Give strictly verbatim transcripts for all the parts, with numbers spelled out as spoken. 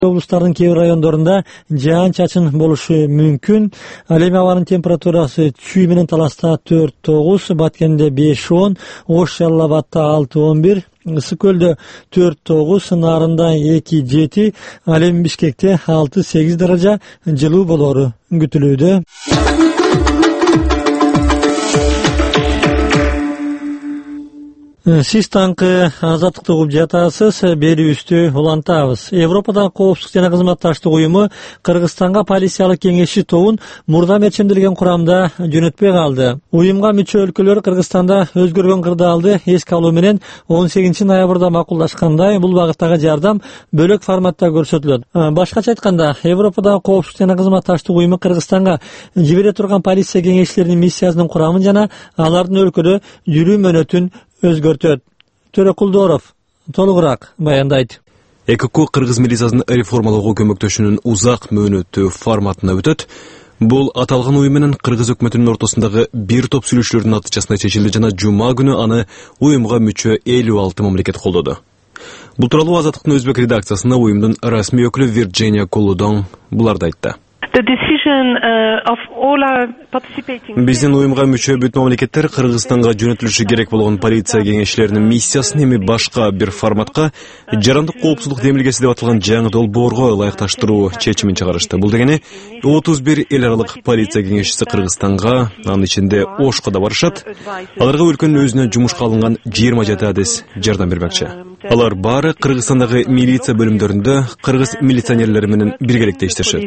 облустардын кээ бир райондорунда жаан-чачын болушу мүмкүн. Ал эми абанын температурасы Чүй менен Таласта төрт тогуз, Баткенде беш он, Ош Жалал Абадта алты он бир, Ысык көлдө төрт тогуз, Нарында эки жети, ал эми Бишкекте алты сегиз даража жылуу болору күтүлүүдө. Сиз таңкы азаттыкты угуп жатасыз, берүүбүздү улантабыз. Европада коопсуздук жана кызматташтык уюму Кыргызстанга полициялык кеңешчи тобун мурда мерчемделген курамда жөнөтпөй калды. Уюмга мүчө өлкөлөр Кыргызстанда өзгөргөн кырдаалды эске алуу менен он сегизинчи ноябрда макулдашкандай, бул багыттагы жардам бөлөк форматта көрсөтүлөт. Башкача айтканда, Европада коопсуздук жана кызматташтык уюму Кыргызстанга жибере турган полиция кеңешчилеринин миссиясынын курамын жана алардын өлкөдө жүрүү мөөнөтүн өзгөртөт. Төрөкулдоров толугураак баяндайт. ЭКК Кыргыз милициясын реформалоого көмөктөшүүнүн узак мөөнөттүү форматына өтөт. Бул аталган уюм менен Кыргыз өкмөтүнүн ортосундагы бир топ сүйлөшүүлөрдүн натыйжасында чечилди жана жума күнү аны уюмга мүчө элүү алты мамлекет колдоду. Бул тууралуу Азаттыктын өзбек редакциясына уюмдун расмий өкүлү Вирджиния Коллудон буларды айтты. Биздин уюмга мүчө бүт мамлекеттер Кыргызстанга жөнөтүлүшү керек болгон полиция кеңешчилеринин миссиясын эми башка бир форматка, жарандык коопсуздук демилгеси деп аталган жаңы долбоорго ылайыкташтыруу чечимин чыгарышты. Бул дегени отуз бир эл аралык полиция кеңешчиси Кыргызстанга, анын ичинде Ошко да барышат. Аларга өлкөнүн өзүнө жумушка алынган жыйырма жети адис жардам бермекчи. Алар баары Кыргызстандагы милиция бөлүмдөрүндө кыргыз милиционерлери менен биргеликте иштешет.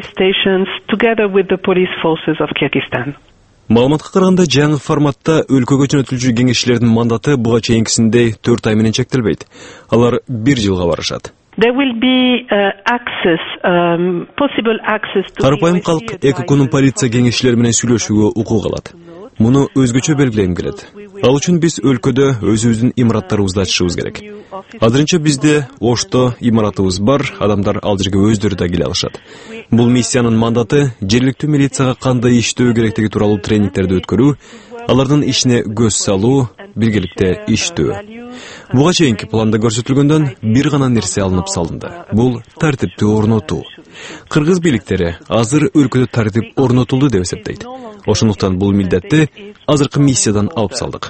Маалыматка караганда, жаңы форматта өлкөгө жөнөтүлчү кеңешчилердин мандаты буга чейинкисиндей төрт ай менен чектелбейт. Алар бир жылга барышат. Карапайым калк ЭККнун полиция кеңешчилери менен сүйлөшүүгө укук алат. Муну өзгөчө белгилегим келет. Ал үчүн биз өлкөдө өзүбүздүн имараттарыбызды ачышыбыз керек. Азырынча бизде Ошто имаратыбыз бар, адамдар ал жерге өздөрү да келе алышат. Бул миссиянын мандаты жергиликтүү милицияга кандай иштөө керектиги тууралуу тренингтерди өткөрүү, алардын ишине көз салуу, биргеликте иштөө. Буга чейинки планда көрсөтүлгөндөн бир гана нерсе алынып салынды. Бул тартипти орнотуу. Кыргыз бийликтери азыр өлкөдө тартип орнотулду деп эсептейт. Ошондуктан бул милдетти азыркы миссиядан алып салдык.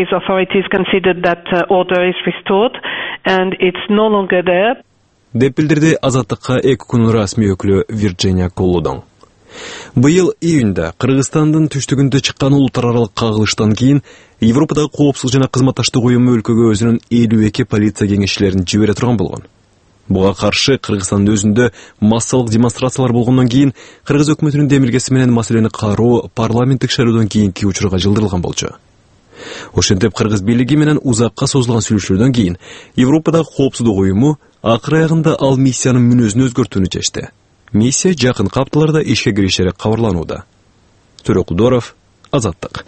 Деп билдирди Азаттыкка ЭККнун расмий өкүлү Вирджиния Коллудон. Быйыл июнда Кыргызстандын түштүгүндө чыккан улуттар аралык кагылыштан кийин Европадагы коопсуздук жана кызматташтык уюму өлкөгө өзүнүн элүү эки полиция кеңешчилерин жибере турган болгон. Буга каршы Кыргызстандын өзүндө массалык демонстрациялар болгондон кийин Кыргыз өкмөтүнүн демилгеси менен маселени кароо парламенттик шайлоодон кийинки учурга жылдырылган болчу. Ошентип Кыргыз бийлиги менен узакка созулган сүйлөшүүлөрдөн кийин Европадагы коопсуздук уюму акыр аягында ал миссиянын мүнөзүн өзгөртүүнү чечти. Миссия жакын капталарда ишке киришери кабарланууда. Төрөкулдоров, Азаттык.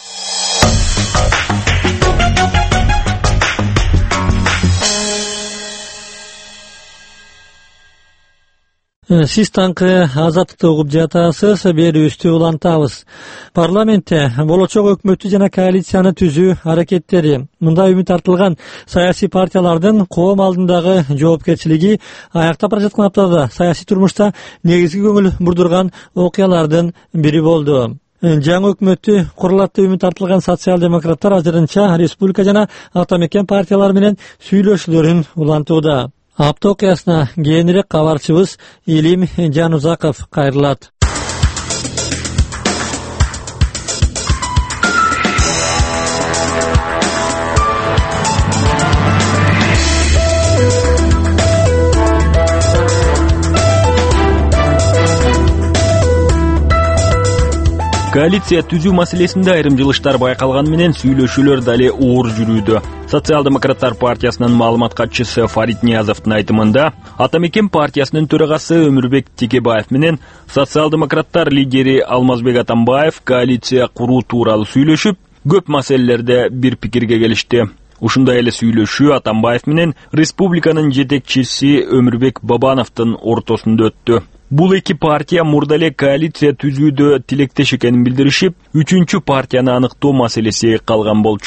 Сиз таңкы Азаттыкты угуп жатасыз, берүүбүздү улантабыз. Парламентте болочок өкмөттү жана коалицияны түзүү аракеттери, мында үмүт артылган саясий партиялардын коом алдындагы жоопкерчилиги аяктап бара жаткан аптада саясий турмушта негизги көңүл бурдурган окуялардын бири болду. Жаңы өкмөттү курулат деп үмүт артылган социал-демократтар азырынча республика жана атамекен партиялары менен сүйлөшүүлөрүн улантууда. Апта окуясына кийинирээк кабарчыбыз Илим Жанузаков кайрылат. Коалиция түзүү маселесинде айрым жылыштар байкалган менен сүйлөшүүлөр дали оор жүрүүдө. Социал-демократтар партиясынын маалымат катчысы Фарид Ниязовдун айтымында, Атамекен партиясынын төрагасы Өмүрбек Текебаев менен социал-демократтар лидери Алмазбек Атамбаев коалиция куруу тууралуу сүйлөшүп, көп маселелерде бир пикирге келишти. Ушундай эле сүйлөшүү Атамбаев менен республиканын жетекчиси Өмүрбек Бабановдун ортосунда өттү. Бул эки партия мурда эле коалиция түзүүдө тилектеш экенин билдиришип, үчүнчү партияны аныктоо маселеси калган болчу.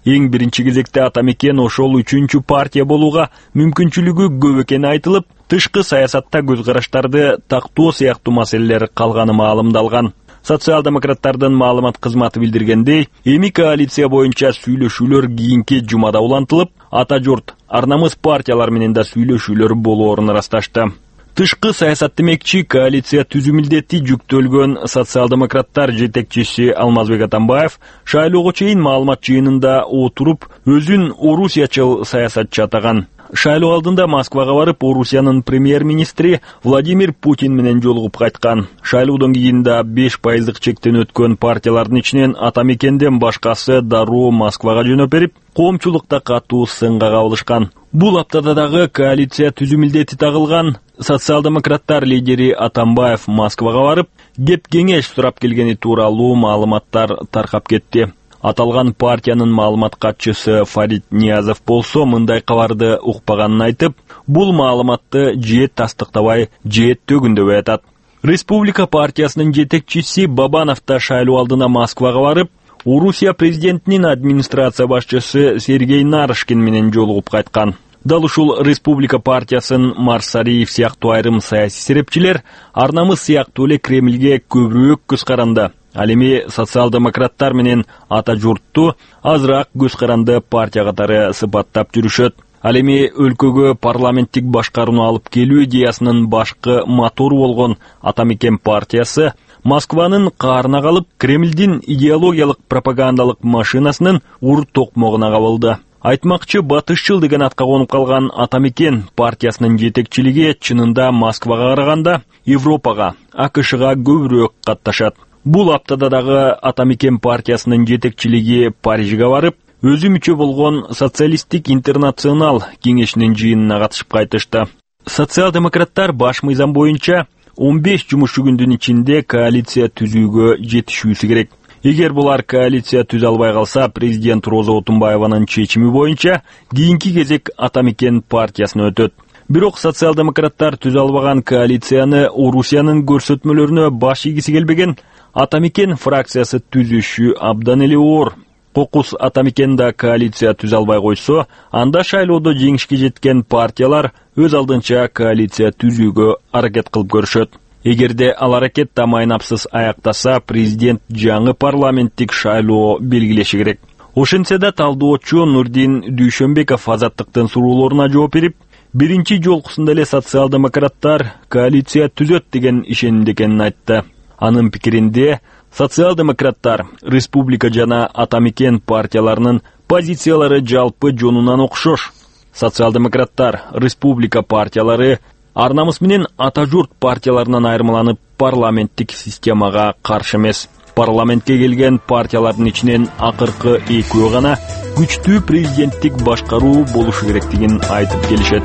Эң биринчи кезекте Атамекен ошол үчүнчү партия болууга мүмкүнчүлүгү көп экени айтылып, тышкы саясатта көз караштарды тактоо сыяктуу маселелер калганы маалымдалган. Социал-демократтардын маалымат кызматы билдиргендей, эми коалиция боюнча сүйлөшүүлөр кийинки жумада улантылып, Ата журт, Ар намыс партиялар менен да сүйлөшүүлөр болоорун ырасташты. Тышкы саясат демекчи коалиция түзүү милдети жүктөлгөн социал-демократтар жетекчиси Алмазбек Атамбаев шайлоого чейин маалымат жыйынында отуруп, өзүн орусиячыл саясатчы атаган. Шайлоо алдында Москвага барып, Орусиянын премьер-министри Владимир Путин менен жолугуп кайткан. Шайлоодон кийин да беш пайыздык чектен өткөн партиялардын ичинен Атамекенден башкасы дароо Москвага жөнөп берип, коомчулукта катуу сынга кабылышкан. Бул аптада дагы коалиция түзүү милдети тагылган социал-демократтар лидери Атамбаев Москвага барып, кеп кеңеш сурап келгени тууралуу маалыматтар таркап кетти. Аталган партиянын маалымат катчысы Фарид Ниязов болсо мындай кабарды укпаганын айтып, бул маалыматты же тастыктабай, же төгүндөбөй атат. Республика партиясынын жетекчиси Бабанов да шайлоо алдына Москвага барып, Орусия президентинин администрация башчысы Сергей Нарышкин менен жолугуп кайткан. Дал ушул Республика партиясын Марсариев сыяктуу айрым саясий серепчилер Ар намыс сыяктуу эле Кремльге көбүрөөк көз каранды. Ал эми социал-демократтар менен Ата журтту азыраак көз каранды партия катары сыпаттап жүрүшөт. Ал эми өлкөгө парламенттик башкарууну алып келүү идеясынын башкы мотору болгон Атамекен партиясы Москванын каарына калып, Кремльдин идеологиялык пропагандалык машинасынын ур токмогуна кабылды. Айтмакчы, батышчыл деген атка конуп калган Атамекен партиясынын жетекчилиги чынында Москвага караганда Европага, АКШга көбүрөөк катташат. Бул аптада дагы Атамекен партиясынын жетекчилиги Парижге барып, өзү мүчө болгон социалисттик интернационал кеңешинин жыйынына катышып кайтышты. Социал-демократтар баш мыйзам боюнча он беш жумуш күндүн ичинде коалиция түзүүгө жетишүүсү керек. Эгер булар коалиция түзө албай калса, президент Роза Отунбаеванын чечими боюнча кийинки кезек Атамекен партиясына өтөт. Бирок социал-демократтар түзө албаган коалицияны Орусиянын көрсөтмөлөрүнө баш ийгиси келбеген Атамекен фракциясы түзүшү абдан эле оор. Кокус Атамекен да коалиция түзө албай койсо, анда шайлоодо жеңишке жеткен партиялар өз алдынча коалиция түзүүгө аракет кылып көрүшөт. Эгерде ал аракет да майнапсыз аяктаса, президент жаңы парламенттик шайлоо белгилеши керек. Ошентсе да талдоочу Нурдин Дүйшөнбеков Азаттыктын суроолоруна жооп берип, биринчи жолкусунда эле социал-демократтар коалиция түзөт деген ишенимде экенин айтты. Анын пикиринде, социал-демократтар, Республика жана Атамекен партияларынын позициялары жалпы жонунан окшош. Социал-демократтар, Республика партиялары Ар намыс менен Ата журт партияларынан айырмаланып, парламенттик системага каршы эмес. Парламентке келген партиялардын ичинен акыркы экөө гана күчтүү президенттик башкаруу болушу керектигин айтып келишет.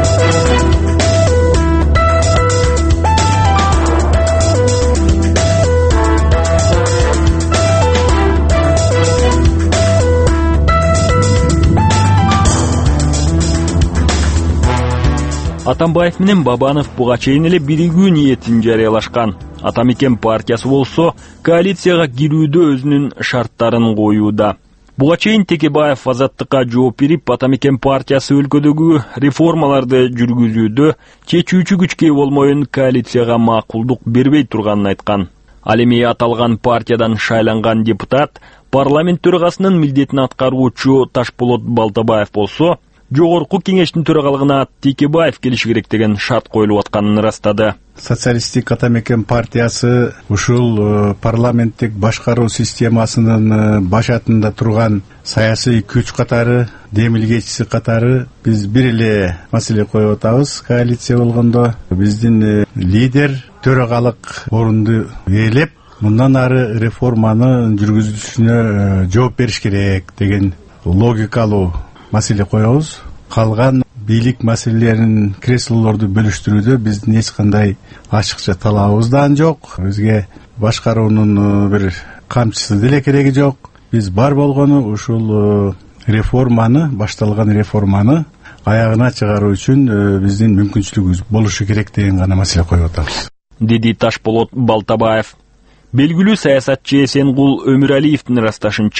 Атамбаев менен Бабанов буга чейин эле биригүү ниетин жарыялашкан. Атамекен партиясы болсо, коалицияга кирүүдө өзүнүн шарттарын коюуда. Буга чейин Текебаев Азаттыкка жооп берип, Атамекен партиясы өлкөдөгү реформаларды жүргүзүүдө чечүүчү күчкө болмоюн коалицияга макулдук бербей турганын айткан. Ал эми аталган партиядан шайланган депутат парламент төрагасынын милдетин аткаруучу Ташполот Балтабаев болсо, жогорку кеңештин төрагалыгына Текебаев келиши керек деген шарт коюлуп атканын ырастады. Социалисттик Атамекен партиясы ушул парламенттик башкаруу системасынын башатында турган саясий күч катары, демилгечиси катары биз бир эле маселе коюп атабыз. Коалиция болгондо биздин лидер төрагалык орунду ээлеп, мындан ары реформаны жүргүзүүсүнө жооп бериш керек деген логикалуу маселе коебуз. Калган бийлик маселелерин, креслолорду бөлүштүрүүдө биздин эч кандай ачыкча талабыбыз да жок. Бизге башкаруунун бир камчысы деле кереги жок. Биз бар болгону ушул реформаны, башталган реформаны аягына чыгаруу үчүн биздин мүмкүнчүлүгүбүз болушу керек деген гана маселе коюп атабыз. Деди Ташполот Балтабаев. Белгилүү саясатчы Эсенгул Өмүралиевдин ырасташынча,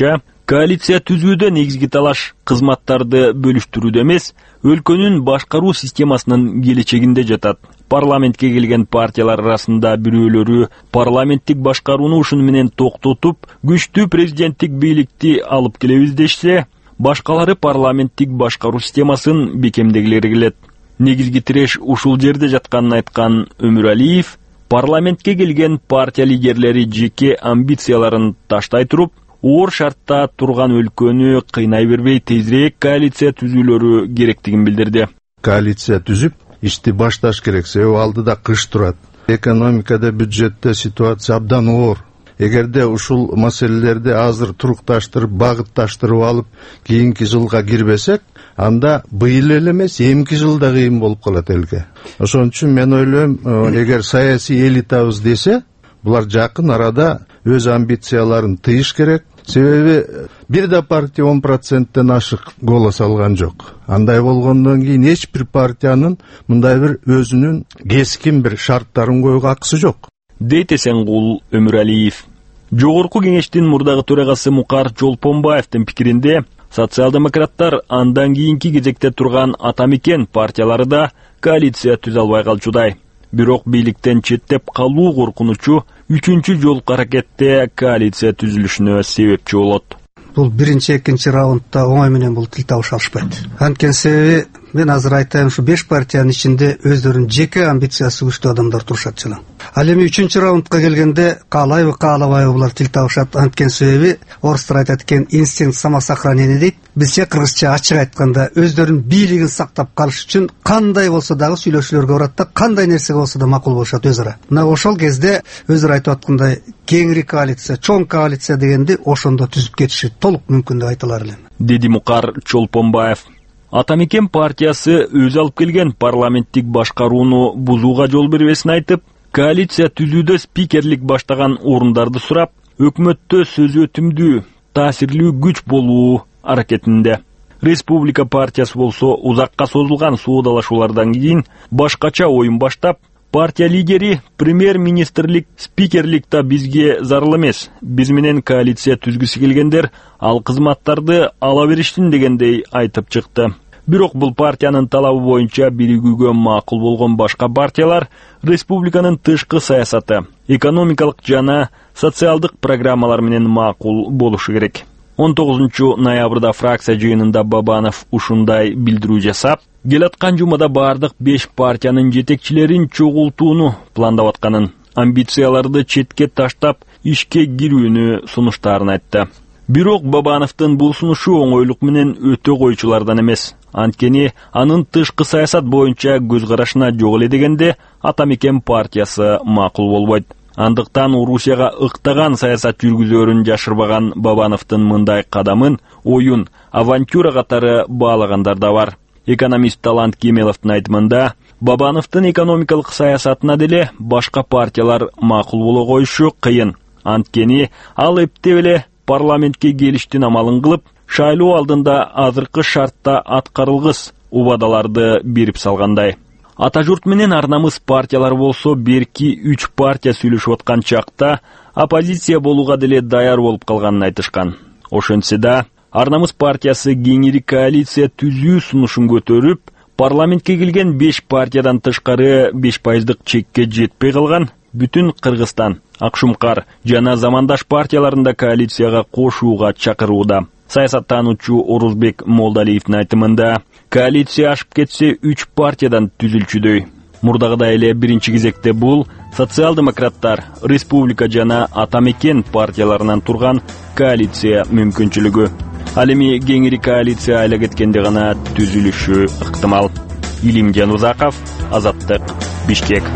Коалиция түзүүдө негизги талаш кызматтарды бөлүштүрүүдө эмес, өлкөнүн башкаруу системасынын келечегинде жатат. Парламентке келген партиялар арасында бирөөлөрү парламенттик башкарууну ушуну менен токтотуп, күчтүү президенттик бийликти алып келебиз дешсе, башкалары парламенттик башкаруу системасын бекемдегилери келет. Негизги тиреш ушул жерде жатканын айткан Өмүралиев, парламентке келген партия лидерлери жеке амбицияларын таштай туруп, оор шартта турган өлкөнү кыйнай бербей тезирээк коалиция түзүүлөрү керектигин билдирди. Коалиция түзүп, ишти башташ керек, себеби алдыда кыш турат. Экономикада, бюджетте ситуация абдан оор. Эгерде ушул маселелерди азыр турукташтырып, багытташтырып алып, кийинки жылга кирбесек, анда быйыл эле эмес, эмки жылда кыйын болуп калат элге. Ошон үчүн мен ойлойм, эгер саясий элитабыз десе, булар жакын арада өз амбицияларын тыйыш керек. Себеби бир да партия он проценттен ашык голос алган жок. Андай болгондон кийин эч бир партиянын мындай бир өзүнүн кескин бир шарттарын коюуга акысы жок. Дейт Эсенгул Өмүралиев. Жогорку кеңештин мурдагы төрагасы Мукар Чолпонбаевдин пикиринде, социал-демократтар андан кийинки кезекте турган Атамекен партиялары да коалиция түзө албай калчудай. Бирок бийликтен четтеп калуу коркунучу үчүнчү жолку аракетте коалиция түзүлүшүнө себепчи болот. Бул биринчи, экинчи раундда оңой менен бул тил табыша алышпайт. Анткени себеби мен азыр айтайын, ушу беш партиянын ичинде өздөрүнүн жеке амбициясы күчтүү адамдар турушат жана. Ал эми үчүнчү раундка келгенде каалайбы, каалабайбы булар тил табышат. Анткени себеби орустар айтат экен, инстинкт самосохранения дейт. Бизче кыргызча ачык айтканда өздөрүнүн бийлигин сактап калыш үчүн кандай болсо дагы сүйлөшүүлөргө барат да, кандай нерсе болсо да макул болушат өз ара. Мына ошол кезде өздөрү айтып аткандай кеңири коалиция, чоң коалиция дегенди ошондо түзүп кетиши толук мүмкүн деп айтылар эле. Деди Мукар Чолпонбаев. Атамекен партиясы өзү алып келген парламенттик башкарууну бузууга жол бербесин айтып, коалиция түзүүдө спикерлик баштаган орундарды сурап, өкмөттө сөз өтүмдүү, таасирлүү күч болуу аракетинде. Республика партиясы болсо узакка созулган суудалашуулардан кийин башкача оюн баштап, партия лидери премьер-министрлик спикерликта бизге зарыл эмес, биз менен коалиция түзгүсү келгендер ал кызматтарды ала бериштин дегендей айтып чыкты. Бирок бул партиянын талабы боюнча биригүүгө макул болгон башка партиялар республиканын тышкы саясаты, экономикалык жана социалдык программалар менен макул болушу керек. он тогузунчу ноябрда фракция жыйынында Бабанов ушундай билдирүү жасап, келаткан жумада бардык беш партиянын жетекчилерин чогултууну пландап атканын, амбицияларды четке таштап, ишке кирүүнү сунуштарын айтты. Бирок Бабановдун бул сунушу оңойлук менен өтө койчулардан эмес. Анткени анын тышкы саясат боюнча көз карашына жок эле дегенде Атамекен партиясы макул болбойт. Андыктан Орусияга ыктаган саясат жүргүзөрүн жашырбаган Бабановдун мындай кадамын оюн, авантюра катары баалагандар да бар. Экономист Талант Кемеловдун айтымында, Бабановдун экономикалык саясатына деле башка партиялар макул боло коюшу кыйын. Анткени ал эптеп эле парламентке келиштин амалын кылып, шайлоо алдында азыркы шартта аткарылгыс убадаларды берип салгандай. Ата журт менен арнамыз партиялар болсо берки үч партия сүйлөшүп аткан чакта оппозиция болууга деле даяр болуп калганын айтышкан. Ошентсе да, арнамыз партиясы кеңири коалиция түзүү сунушун көтөрүп, парламентке келген беш партиядан тышкары беш пайыздык чекке жетпей калган бүтүн Кыргызстан, Акшумкар жана замандаш партияларында коалицияга кошууга чакырууда. Саясаттануучу Орузбек Молдалиевдин айтымында, коалиция ашып кетсе үч партиядан түзүлчүдөй. Мурдагыдай эле биринчи кезекте бул социал-демократтар, республика жана Атамекен партияларынан турган коалиция мүмкүнчүлүгү. Ал эми кеңири коалиция айла кеткенде гана түзүлүшү ыктымал. Илимжан Узаков, Азаттык, Бишкек.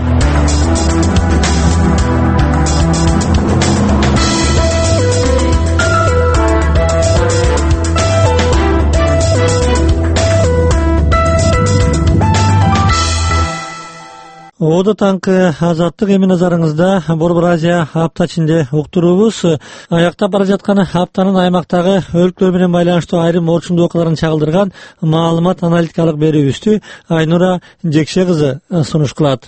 Ода таңкы Азаттык, эми назарыңызда Борбор Азия апта ичинде уктуруубуз. Аяктап бара жаткан аптанын аймактагы өлкөлөр менен байланыштуу айрым орчундуу окуяларын чагылдырган маалымат аналитикалык берүүбүздү Айнура Жекше кызы сунуш кылат.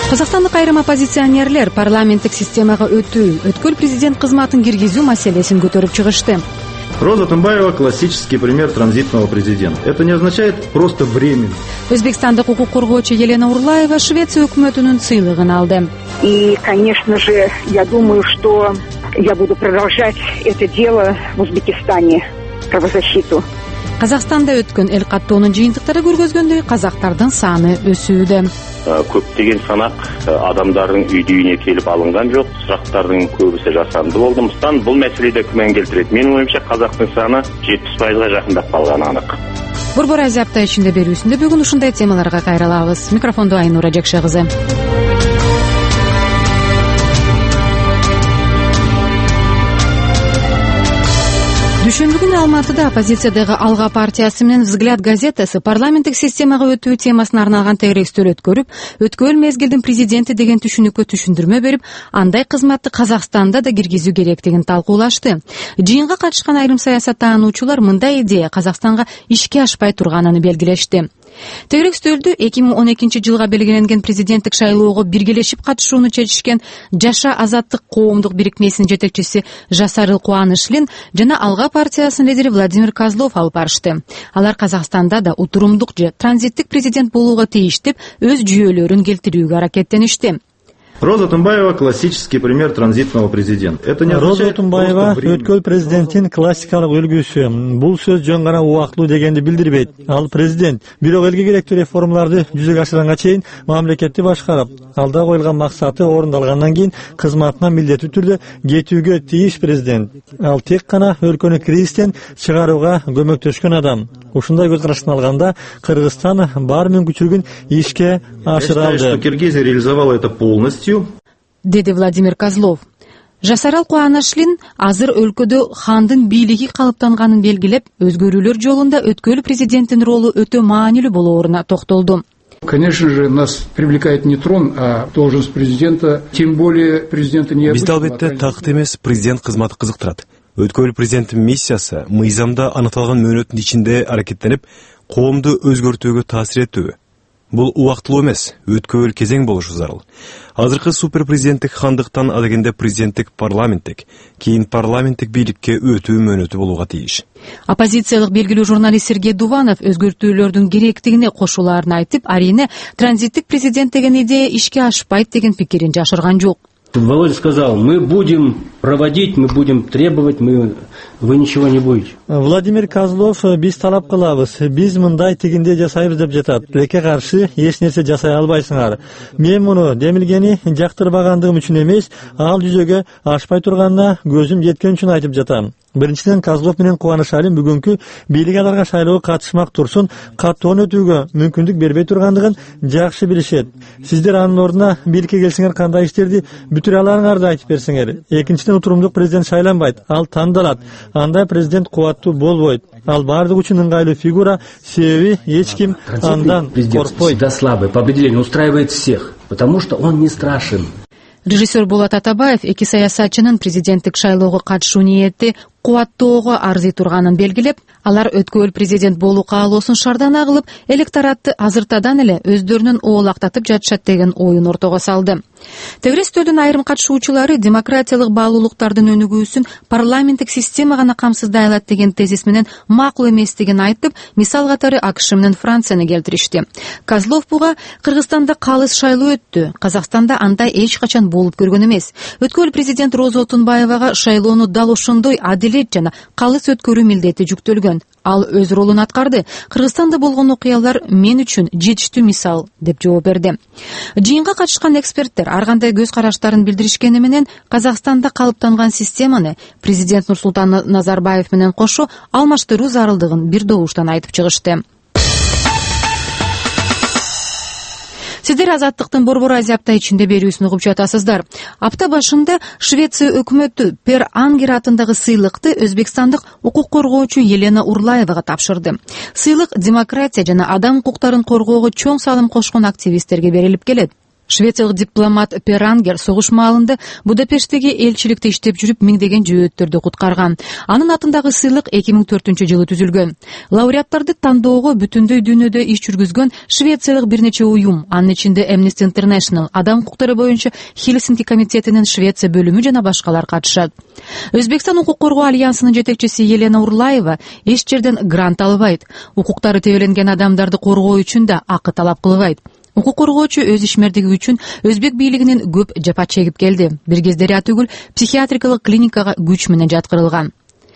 Казакстандык айрым оппозиционерлер парламенттик системага өтүү, өткөл президент кызматын киргизүү маселесин көтөрүп чыгышты. Роза Тынбаева – классический пример транзитного президента. Это не означает просто временно. Өзбекстандык укук коргоочу Елена Урлаева Швеция өкмөтүнүн сыйлыгын алды. И, конечно же, я думаю, что я буду продолжать это дело в Узбекистане, правозащиту. Казакстанда өткөн эл каттоонун жыйынтыктары көргөзгөндөй, казактардын саны өсүүдө. Көптөгөн санак адамдардын үйдө үйүнө келип алынган жок, сурактардын көбүсү жасанды болду. Мыстан бул маселеде күмөн келтирет. Менин оюмча казактын саны жетимиш пайызга жакындап калганы анык. Борбор Азия апта ичинде берүүсүндө бүгүн ушундай темаларга кайрылабыз. Микрофондо Айнура Жакшы кызы. Дүйшөмбү күнү Алматыда оппозициядагы Алга партиясы менен Взгляд газетасы парламенттик системага өтүү темасына арналган тегеректер өткөрүп, өткөл мезгилдин президенти деген түшүнүккө түшүндүрмө берип, андай кызматты Казакстанда да киргизүү керектигин талкуулашты. Жыйынга катышкан айрым саясаттануучулар мындай идея Казакстанга ишке ашпай турганын белгилешти. Тегерек стөлдө эки миң он экинчи жылга белгиленген президенттик шайлоого биргелешип катышууну чечишкен Жаша азаттык коомдук бирикмесинин жетекчиси Жасарыл Кубанышлин жана Алга партиясынын лидери Владимир Козлов алып барышты. Алар Казакстанда да утурумдук же транзиттик президент болууга тийиш деп өз жүйөлөрүн келтирүүгө аракеттеништи. Роза Тынбаева – классический пример транзитного президента. Это не Роза Тынбаева өткөл президенттин классикалык үлгүсү. Бул сөз жөн гана убактылуу дегенди билдирбейт. Ал президент бирок элге керектүү реформаларды жүзөгө ашырганга чейин мамлекетти башкарып, алда коюлган максаты орундалгандан кийин кызматына милдеттүү түрдө кетүүгө тийиш президент. Ал тек гана өлкөнү кризистен чыгарууга көмөктөшкөн адам. Ушундай көз караштан алганда Кыргызстан бар мүмкүнчүлүгүн ишке ашыра алды. Я считаю, что Киргизия реализовала это полностью, деди Владимир Козлов. Жасарал Кубанышлин азыр өлкөдө хандын бийлиги калыптанганын белгилеп, өзгөрүүлөр жолунда өткөл президенттин ролу өтө маанилүү болооруна токтолду. Конечно же, нас привлекает не трон, а должность президента, тем более президента не Бизди албетте такт эмес, президент кызматы кызыктырат. Өткөл президенттин миссиясы мыйзамда аныкталган мөөнөттүн ичинде аракеттенип, коомду өзгөртүүгө таасир этүү. Бул убактылуу эмес, өткөл кезең болушу зарыл. Азыркы супер президенттик хандыктан адегенде президенттик парламенттик, кийин парламенттик бийликке өтүү мөөнөтү болууга тийиш. Оппозициялык белгилүү журналист Сергей Дуванов өзгөртүүлөрдүн керектигине кошулаарын айтып, арине транзиттик президент деген идея ишке ашпайт деген пикирин жашырган жок. Володя сказал, мы будем проводить, мы будем требовать, мы... вы ничего не будете. Владимир Козлов, биз талап кылабыз, биз мындай тигинде жасайбыз деп жатат. Леке каршы эч нерсе жасай албайсыңар. Мен муну демилгени жактырбагандыгым үчүн эмес, ал жүзөгө ашпай турганына көзүм жеткен үчүн айтып жатам. Биринчиден Козлов менен Кубанышлин бүгүнкү бийлик аларга шайлоого катышмак турсун, каттоон өтүүгө мүмкүндүк бербей тургандыгын жакшы билишет. Сиздер анын ордуна бийликке келсеңер кандай иштерди бүтүрө аларыңарды айтып берсеңер. Экинчиден утурумдук президент шайланбайт, ал тандалат. Андай президент кубаттуу болбойт. Ал баардык үчүн ыңгайлуу фигура, себеби эч ким андан коркпойт. Всегда слабый, по определению устраивает всех, потому что он не страшен. Режиссер Болот Атабаев эки саясатчынын президенттик шайлоого катышуу ниети кубаттоого арзый турганын белгилеп, алар өткөл президент болуу каалоосун шардан агылып, электоратты азыртадан эле өздөрүнүн оолактатып жатышат деген оюн ортого салды. Тегерек стөлдүн айрым катышуучулары демократиялык баалуулуктардын өнүгүүсүн парламенттик система гана камсыздай алат деген тезис менен макул эместигин айтып, мисал катары АКШ менен Францияны келтиришти. Козлов буга Кыргызстанда калыс шайлоо өттү, Казакстанда андай эч качан болуп көргөн эмес. Өткөл президент Роза Тынбаевага шайлоону дал ошондой адилет жана калыс өткөрүү милдети жүктөлгөн. Ал өз ролун аткарды. Кыргызстанда болгон окуялар мен үчүн жетиштүү мисал деп жооп берди. Жыйынга катышкан эксперттер ар кандай көз караштарын билдиришкени менен Казакстанда калыптанган системаны президент Нурсултан Назарбаев менен кошо алмаштыруу зарылдыгын бир добуштан айтып чыгышты. Сиздер Азаттыктын Борбор Азия апта ичинде берүүсүн угуп жатасыздар. Апта башында Швеция өкмөтү Пер Ангер атындагы сыйлыкты өзбекстандык укук коргоочу Елена Урлаевага тапшырды. Сыйлык демократия жана адам укуктарын коргоого чоң салым кошкон активисттерге берилип келет. Швециялык дипломат Пер Ангер согуш маалында Будапешттеги элчиликте иштеп жүрүп миңдеген жөөттөрдү куткарган. Анын атындагы сыйлык эки миң төртүнчү жылы түзүлгөн. Лауреаттарды тандоого бүтүндөй дүйнөдө иш жүргүзгөн швециялык бир нече уюм, анын ичинде Amnesty International, адам укуктары боюнча Хелсинки комитетинин Швеция бөлүмү жана башкалар катышат. Өзбекстан укук коргоо альянсынын жетекчиси Елена Урлаева эч жерден грант албайт. Укуктары тебеленген адамдарды коргоо үчүн да акы талап кылбайт. Укук коргоочу өз ишмердиги үчүн өзбек бийлигинин көп жапа чегип келди. Бир кездери атүгүл психиатрикалык клиникага күч менен жаткырылган.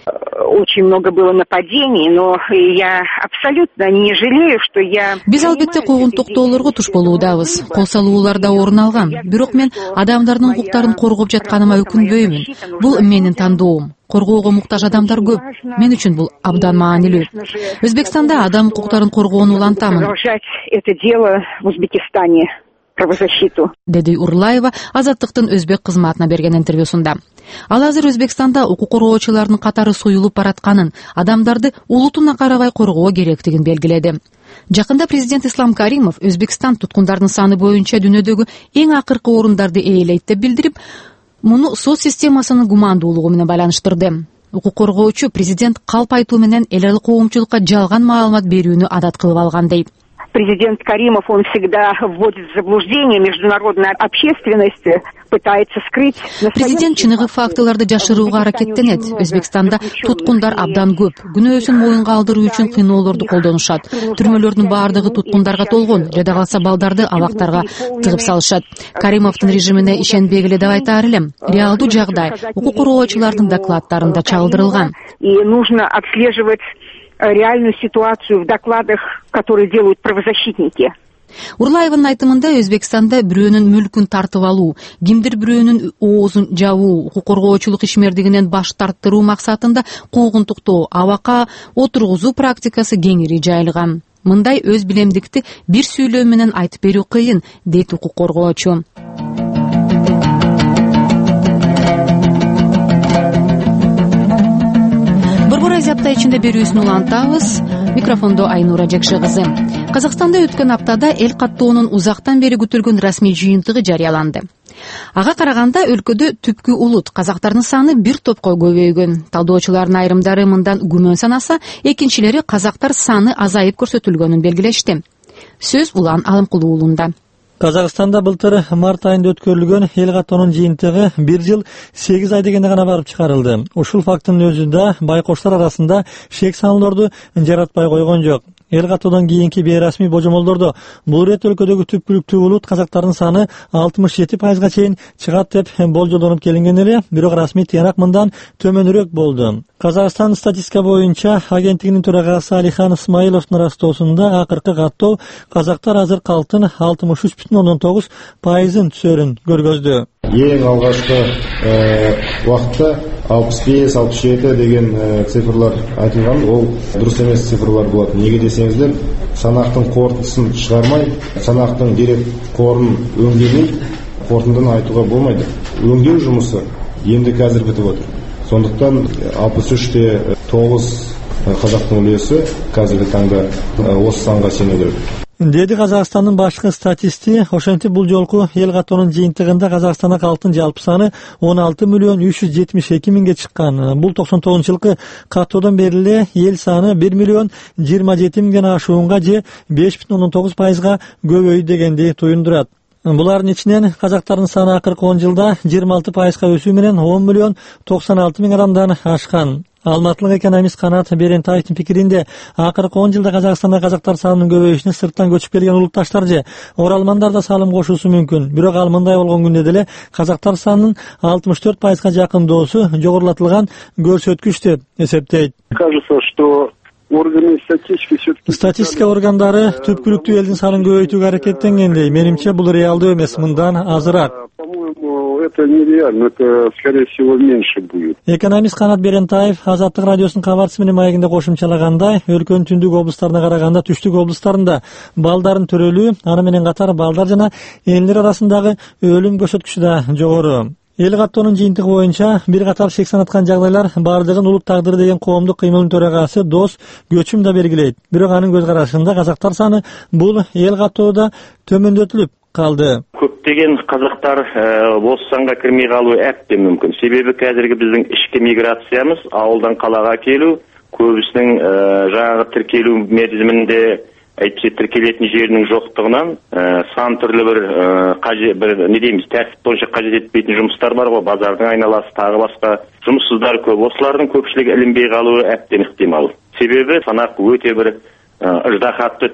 Очень много было нападений, но я абсолютно не жалею, что я... Биз албетте куугунтуктоолорго туш болуудабыз. Кол салуулар да орун алган. Бирок мен адамдардын укуктарын коргоп жатканыма өкүнбөймүн. Бул менин тандоом. Коргоого муктаж адамдар көп. Мен үчүн бул абдан маанилүү. Өзбекстанда адам укуктарын коргоону улантамын. Продолжать это дело в Узбекистане. Правозащиту. Деди Урлаева Азаттыктын өзбек кызматына берген интервьюсунда. Ал азыр Өзбекстанда укук коргоочулардын катары суюлуп баратканын, адамдарды улутуна карабай коргоо керектигин белгиледи. Жакында президент Ислам Каримов Өзбекстан туткундардын саны боюнча дүйнөдөгү эң акыркы орундарды ээлейт деп билдирип, муну соц системасынын гумандуулугу менен байланыштырды. Укук коргоочу президент калп айтуу менен эл аралык коомчулукка жалган маалымат берүүнү адат кылып алган дейт. Президент Каримов, он всегда вводит в заблуждение международную общественность, пытается скрыть... Президент чыныгы фактыларды жашырууга аракеттенет. Өзбекстанда туткундар абдан көп. Күнөөсүн моюнга алдыруу үчүн кыйноолорду колдонушат. Түрмөлөрдүн баардыгы туткундарга толгон. Жада калса балдарды абактарга тыгып салышат. Каримовдун режимине ишенбегиле деп айтаар элем. Реалдуу жагдай укук коргоочулардын докладдарында чагылдырылган. И нужно отслеживать реальную ситуацию в докладах, которые делают правозащитники. Урлаеванын айтымында Өзбекстанда бирөөнүн мүлкүн тартып алуу, кимдир бирөөнүн оозун жабуу, укук коргоочулук ишмердигинен баш тарттыруу максатында куугунтуктоо, абакка отургузуу практикасы кеңири жайылган. Мындай өз билемдикти бир сүйлөө менен айтып берүү кыйын, дейт укук коргоочу. Апта ичинде берүүсүн улантабыз. Микрофондо Айнура Жекши кызы. Казакстанда өткөн аптада эл каттоонун узактан бери күтүлгөн расмий жыйынтыгы жарыяланды. Ага караганда өлкөдө түпкү улут казактардын саны бир топко көбөйгөн. Талдоочулардын айрымдары мындан күмөн санаса, экинчилери казактар саны азайып көрсөтүлгөнүн белгилешти. Сөз Улан Алымкулуу уулунда. Казакстанда былтыр март айында өткөрүлгөн эл каттоонун жыйынтыгы бир жыл сегиз ай дегенде гана барып чыгарылды. Ушул фактынын өзү да байкоштор арасында шек санууларды жаратпай койгон жок. Эл каттоодон кийинки бейрасмий божомолдордо бул ирет өлкөдөгү түпкүлүктүү улут казактардын саны алтымыш жети пайызга чейин чыгат деп болжолдонуп келинген эле, бирок расмий тыянак мындан төмөнүрөөк болду. Казакстан статистика боюнча агенттигинин төрагасы Алихан Исмаиловдун растоосунда акыркы каттоо казактар азыр калктын алтымыш үч бүтүн ондон тогуз пайызын түсөрүн көргөздү. Эң алгачкы убакытта алпыс беш алпыс жети деген цифрлар айтылган, ол дурус эмес цифрлар болот. Неге десеңиздер, санактын корутундусын чыгармай, санактын дерек корун өңдемей, корутундун айтууга болмойт. Өңдөө жумусу эмди қазір бүтүп отур. Сондуктан алпыс үчте тогуз казактын үлесі қазіргі таңда осы санга сене керек. Деди Казакстандын башкы статисти. Ошентип бул жолку эл каттоонун жыйынтыгында Казакстанда калктын жалпы саны он алты миллион үч жүз жетимиш эки миңге чыккан. Бул токсон тогузунчу жылкы каттоодон бери эле эл саны бир миллион жыйырма жети миңден ашуунга же беш бүтүн ондон тогуз пайызга көбөйдү дегенди туюндурат. Булардын ичинен казактардын саны акыркы он жылда жыйырма алты пайызга өсүү менен он миллион токсон алты миң адамдан ашкан. Алматылык экономист Канат Берентаевдин пикиринде, акыркы он жылда Казакстанда казактар санынын көбөйүшүнө сырттан көчүп келген улутташтар же оралмандар да салым кошуусу мүмкүн. Бирок ал мындай болгон күндө деле казактар санынын алтымыш төрт пайызга жакындоосу жогорулатылган көрсөткүч деп эсептейт. Кажется, что органы статистики все-таки... Статистика органдары түпкүлүктүү элдин санын көбөйтүүгө аракеттенгендей. Менимче бул реалдуу эмес, мындан азыраак. Это нереально, это, скорее всего, меньше будет. Экономист Канат Берентаев Азаттык радиосунун кабарчысы менен маегинде кошумчалагандай, өлкөнүн түндүк облустарына караганда түштүк облустарында балдардын төрөлүү, аны менен катар балдар жана элдер арасындагы өлүм көрсөткүчү да жогору. Эл каттоонун жыйынтыгы боюнча бир катар шек санаткан жагдайлар бардыгын улут тагдыры деген коомдук кыймылдын төрагасы Дос Көчүм да белгилейт. Бирок анын көз карашында казактар саны бул эл каттоодо төмөндөтүлүп калды. Көп көптеген қазақтар осы санға кірмей қалуы әбден мүмкін. Себебі қазіргі біздің ішкі миграциямыз ауылдан қалаға келу, көбісінің жаңағы тіркелу мерзімінде әйтпесе тіркелетін жерінің жоқтығынан сан түрлі бір қажет бір не дейміз тәртіп бойынша қажет етпейтін жұмыстар бар ғой, базардың айналасы тағы басқа жұмыссыздар көп. Осылардың көпшілігі ілінбей қалуы әбден ықтимал. Себебі санақ өте бір ыждахатты